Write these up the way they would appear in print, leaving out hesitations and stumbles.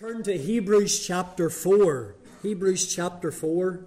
Turn to Hebrews chapter 4. Hebrews chapter 4.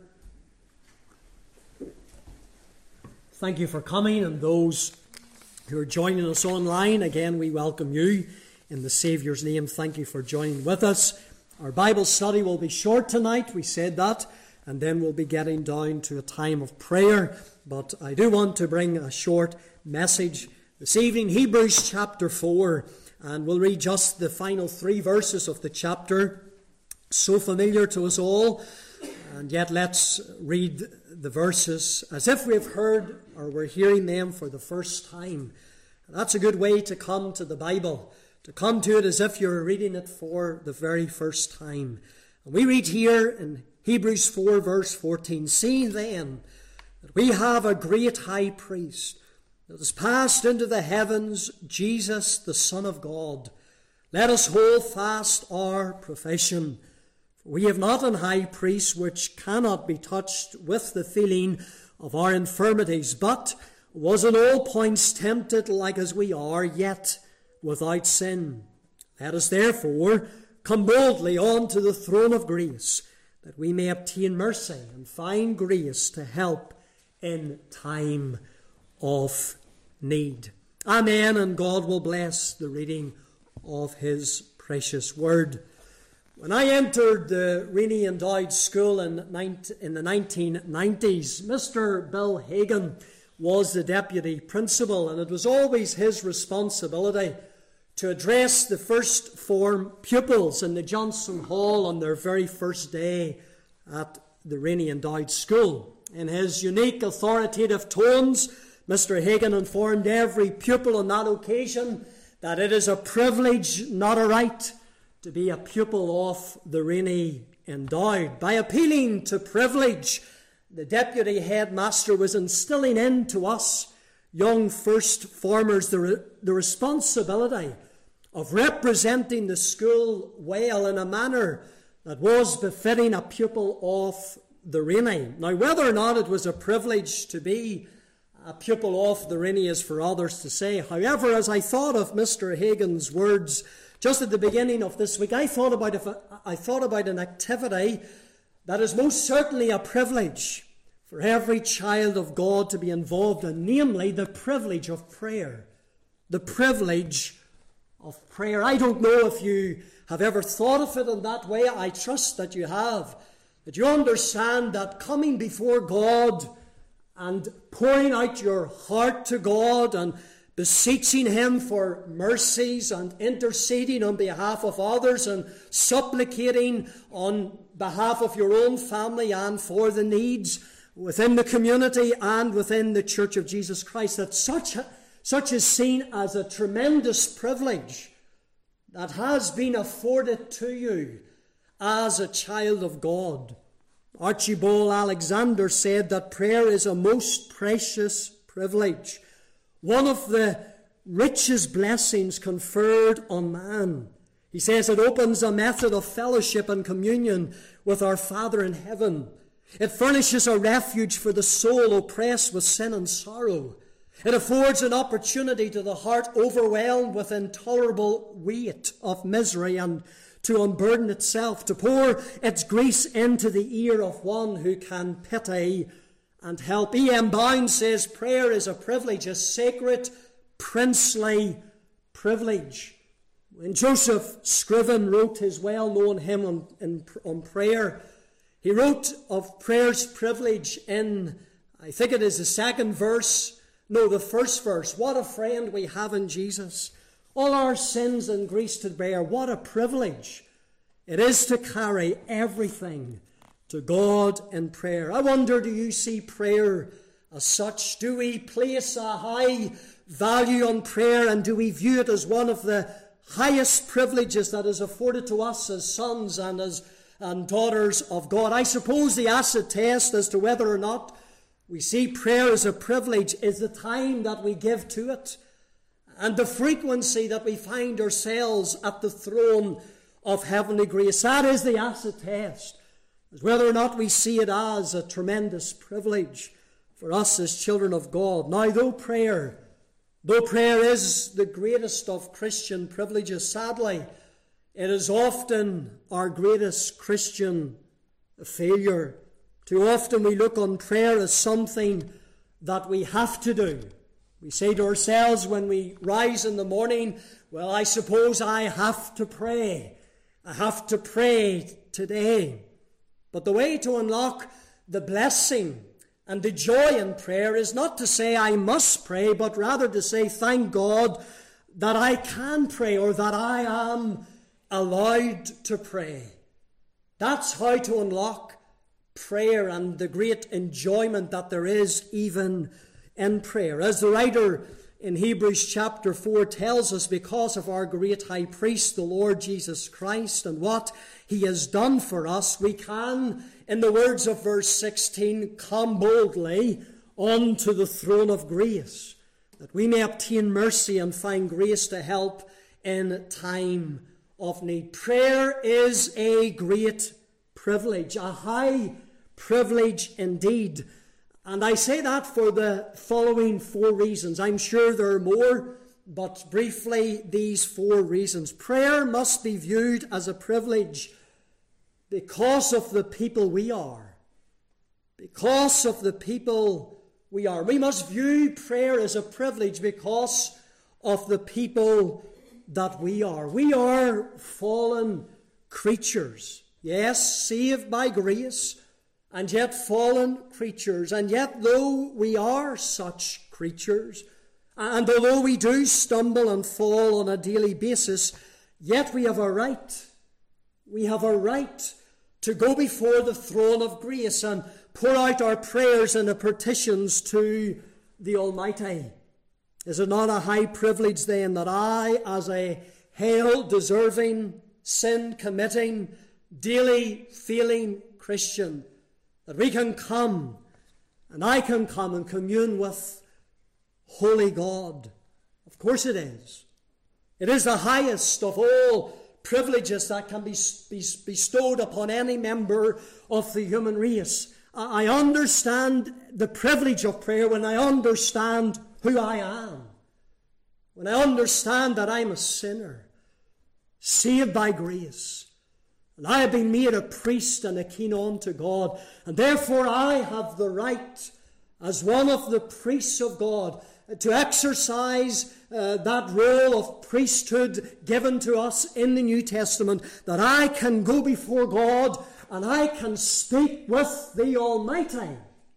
Thank you for coming, and those who are joining us online, again we welcome you in the Saviour's name. Thank you for joining with us. Our Bible study will be short tonight, we said that, and then we'll be getting down to a time of prayer. But I do want to bring a short message this evening. Hebrews chapter 4. And we'll read just the final 3 verses of the chapter, so familiar to us all. And yet let's read the verses as if we've heard or we're hearing them for the first time. And that's a good way to come to the Bible, to come to it as if you're reading it for the very first time. And we read here in Hebrews 4 verse 14, "See then that we have a great high priest that has passed into the heavens, Jesus, the Son of God. Let us hold fast our profession. For we have not an high priest which cannot be touched with the feeling of our infirmities, but was in all points tempted like as we are, yet without sin. Let us therefore come boldly on to the throne of grace, that we may obtain mercy and find grace to help in time of need." Amen, and God will bless the reading of His precious word. When I entered the Rennie and Dowd School in the 1990s, Mr. Bill Hagan was the deputy principal, and it was always his responsibility to address the first form pupils in the Johnson Hall on their very first day at the Rennie and Dowd School. In his unique authoritative tones, Mr. Hagan informed every pupil on that occasion that it is a privilege, not a right, to be a pupil of the Rennie and Dowd. By appealing to privilege, the deputy headmaster was instilling into us young first formers the responsibility of representing the school well in a manner that was befitting a pupil of the Rennie. Now, whether or not it was a privilege to be a pupil of the Rennie is for others to say. However, as I thought of Mr. Hagan's words just at the beginning of this week, I thought about an activity that is most certainly a privilege for every child of God to be involved in, namely the privilege of prayer. The privilege of prayer. I don't know if you have ever thought of it in that way. I trust that you have. That you understand that coming before God and pouring out your heart to God and beseeching Him for mercies and interceding on behalf of others and supplicating on behalf of your own family and for the needs within the community and within the Church of Jesus Christ, that such is seen as a tremendous privilege that has been afforded to you as a child of God. Archibald Alexander said that prayer is a most precious privilege, one of the richest blessings conferred on man. He says it opens a method of fellowship and communion with our Father in heaven. It furnishes a refuge for the soul oppressed with sin and sorrow. It affords an opportunity to the heart overwhelmed with intolerable weight of misery and to unburden itself, to pour its griefs into the ear of one who can pity and help. E.M. Bounds says prayer is a privilege, a sacred, princely privilege. When Joseph Scriven wrote his well-known hymn on prayer, he wrote of prayer's privilege in, I think it is the first verse. What a friend we have in Jesus. All our sins and griefs to bear. What a privilege it is to carry everything to God in prayer. I wonder, do you see prayer as such? Do we place a high value on prayer, and do we view it as one of the highest privileges that is afforded to us as sons and daughters of God? I suppose the acid test as to whether or not we see prayer as a privilege is the time that we give to it, and the frequency that we find ourselves at the throne of heavenly grace. That is the acid test, as whether or not we see it as a tremendous privilege for us as children of God. Now, though prayer is the greatest of Christian privileges, sadly, It is often our greatest Christian failure. Too often we look on prayer as something that we have to do. We say to ourselves when we rise in the morning, well, I suppose I have to pray. I have to pray today. But the way to unlock the blessing and the joy in prayer is not to say I must pray, but rather to say, thank God that I can pray, or that I am allowed to pray. That's how to unlock prayer and the great enjoyment that there is even in prayer. As the writer in Hebrews chapter 4 tells us, because of our great high priest, the Lord Jesus Christ, and what he has done for us, we can, in the words of verse 16, come boldly unto the throne of grace, that we may obtain mercy and find grace to help in time of need. Prayer is a great privilege, a high privilege indeed. And I say that for the following 4 reasons. I'm sure there are more, but briefly these 4 reasons. Prayer must be viewed as a privilege because of the people we are. Because of the people we are. We must view prayer as a privilege because of the people that we are. We are fallen creatures. Yes, saved by grace, and yet fallen creatures. And yet, though we are such creatures, and although we do stumble and fall on a daily basis, yet we have a right. We have a right to go before the throne of grace and pour out our prayers and our petitions to the Almighty. Is it not a high privilege then that I, as a hell-deserving, sin-committing, daily failing Christian, that we can come, and I can come and commune with holy God? Of course it is. It is the highest of all privileges that can be bestowed upon any member of the human race. I understand the privilege of prayer when I understand who I am. When I understand that I'm a sinner, saved by grace, and I have been made a priest and a king unto God, and therefore I have the right, as one of the priests of God, to exercise that role of priesthood given to us in the New Testament, that I can go before God and I can speak with the Almighty.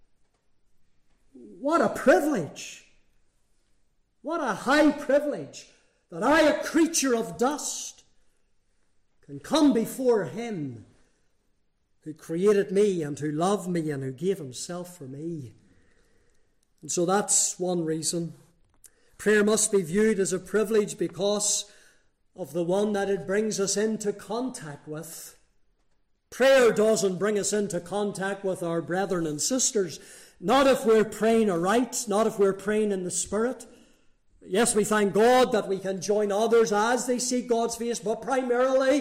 What a privilege! What a high privilege that I, a creature of dust, can come before Him who created me and who loved me and who gave Himself for me. And so that's one reason. Prayer must be viewed as a privilege because of the one that it brings us into contact with. Prayer doesn't bring us into contact with our brethren and sisters, not if we're praying aright, not if we're praying in the Spirit. Yes, we thank God that we can join others as they seek God's face, but primarily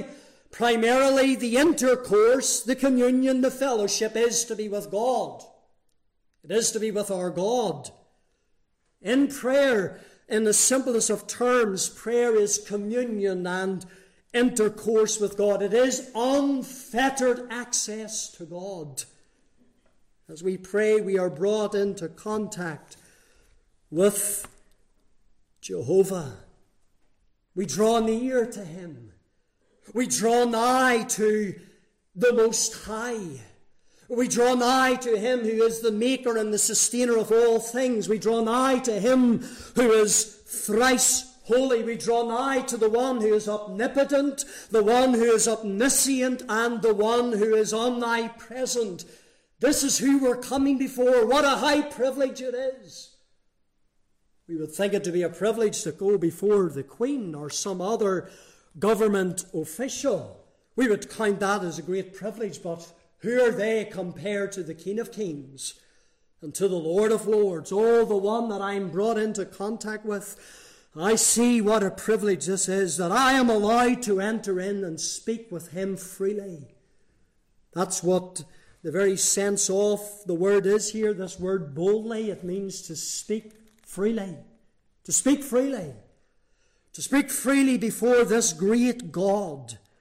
the intercourse, the communion, the fellowship is to be with God. It is to be with our God. In prayer, in the simplest of terms, prayer is communion and intercourse with God. It is unfettered access to God. As we pray, we are brought into contact with Jehovah. We draw near to Him. We draw nigh to the Most High. We draw nigh to Him who is the maker and the sustainer of all things. We draw nigh to Him who is thrice holy. We draw nigh to the one who is omnipotent, the one who is omniscient, and the one who is omnipresent. This is who we're coming before. What a high privilege it is. We would think it to be a privilege to go before the Queen or some other government official. We would count that as a great privilege, but who are they compared to the King of Kings and to the Lord of Lords? Oh, the one that I'm brought into contact with. I see what a privilege this is, that I am allowed to enter in and speak with Him freely. That's what the very sense of the word is here, this word boldly. It means to speak freely. To speak freely. To speak freely before this great God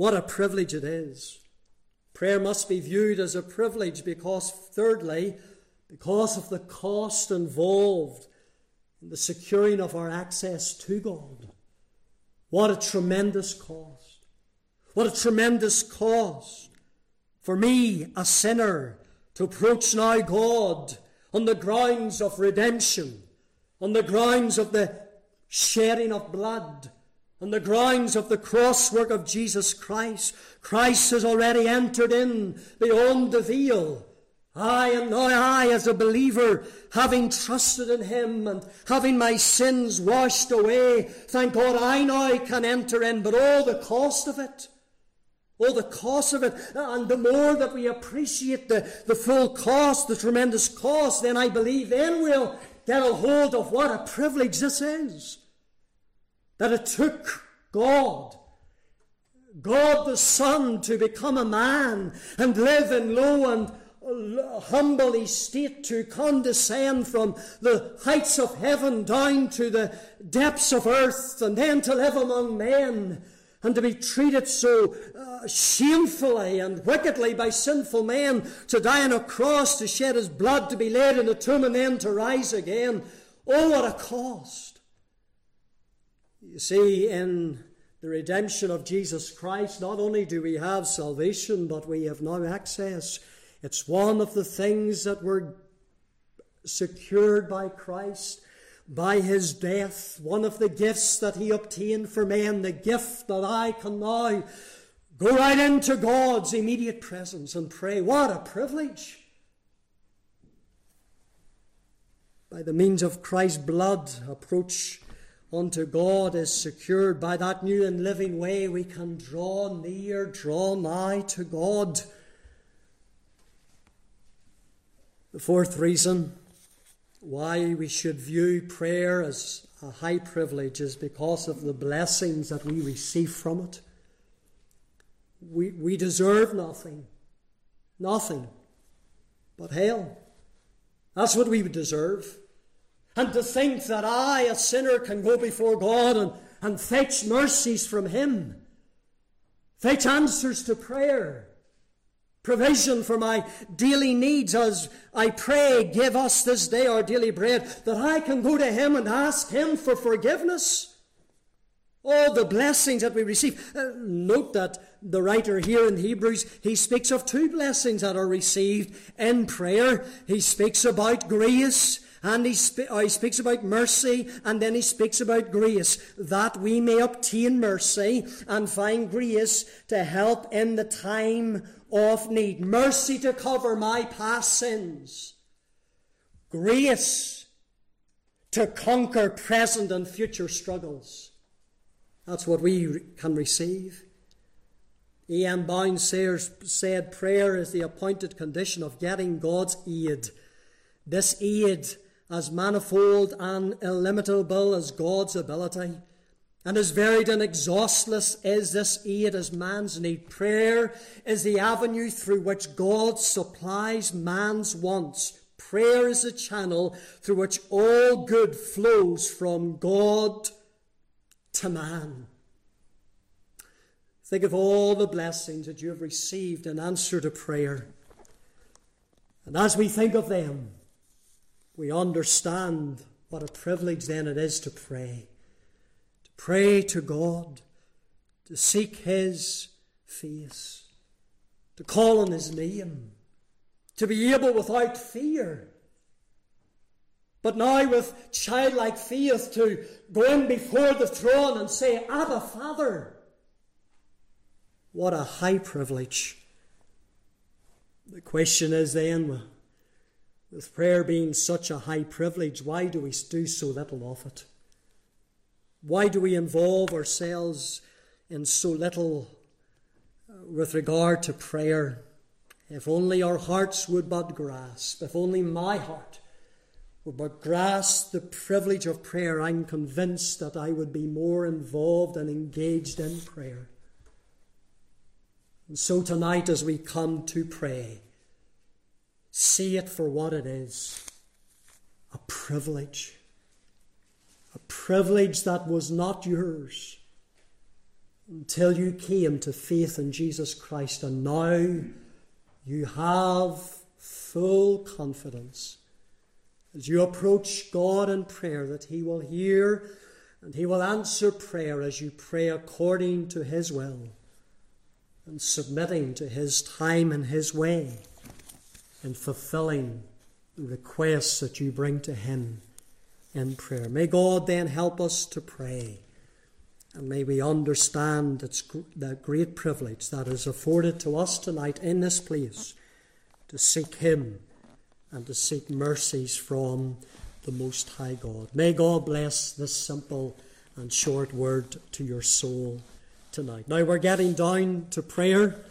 What a privilege it is. Prayer must be viewed as a privilege because, thirdly, because of the cost involved in the securing of our access to God. What a tremendous cost. What a tremendous cost for me, a sinner, to approach now God on the grounds of redemption, on the grounds of the shedding of blood, on the grounds of the cross work of Jesus Christ. Christ has already entered in beyond the veil. And now I, as a believer, having trusted in Him and having my sins washed away, thank God I now can enter in. But all the cost of it, and the more that we appreciate the full cost, the tremendous cost, then I believe then we'll get a hold of what a privilege this is. That it took God the Son, to become a man and live in low and humble estate, to condescend from the heights of heaven down to the depths of earth, and then to live among men, and to be treated so shamefully and wickedly by sinful men, to die on a cross, to shed His blood, to be laid in a tomb, and then to rise again. Oh, what a cost! You see, in the redemption of Jesus Christ, not only do we have salvation, but we have now access. It's one of the things that were secured by Christ, by His death, one of the gifts that He obtained for men, the gift that I can now go right into God's immediate presence and pray. What a privilege! By the means of Christ's blood, approach unto God is secured. By that new and living way, we can draw near, draw nigh to God. The fourth reason why we should view prayer as a high privilege is because of the blessings that we receive from it. We deserve nothing but hell. That's what we would deserve. And to think that I, a sinner, can go before God and fetch mercies from Him, fetch answers to prayer, provision for my daily needs as I pray, give us this day our daily bread, that I can go to Him and ask Him for forgiveness. All the blessings that we receive. Note that the writer here in Hebrews, he speaks of two blessings that are received in prayer. He speaks about grace, and he speaks about mercy, and then he speaks about grace, that we may obtain mercy and find grace to help in the time of need. Mercy to cover my past sins. Grace to conquer present and future struggles. That's what we can receive. E.M. Bounds said prayer is the appointed condition of getting God's aid. This aid, as manifold and illimitable as God's ability, and as varied and exhaustless is this aid as man's need. Prayer is the avenue through which God supplies man's wants. Prayer is the channel through which all good flows from God to man. Think of all the blessings that you have received in answer to prayer. And as we think of them, we understand what a privilege then it is to pray. To pray to God, to seek His face, to call on His name, to be able without fear, but now with childlike faith to go in before the throne and say, Abba, Father. What a high privilege. The question is then, with prayer being such a high privilege, why do we do so little of it? Why do we involve ourselves in so little with regard to prayer? If only our hearts would but grasp, if only my heart would but grasp the privilege of prayer, I'm convinced that I would be more involved and engaged in prayer. And so tonight as we come to pray, see it for what it is, a privilege that was not yours, until you came to faith in Jesus Christ, and now you have full confidence as you approach God in prayer that He will hear and He will answer prayer as you pray according to His will and submitting to His time and His way and fulfilling the requests that you bring to Him in prayer. May God then help us to pray, and may we understand the great privilege that is afforded to us tonight in this place to seek Him and to seek mercies from the Most High God. May God bless this simple and short word to your soul tonight. Now we're getting down to prayer.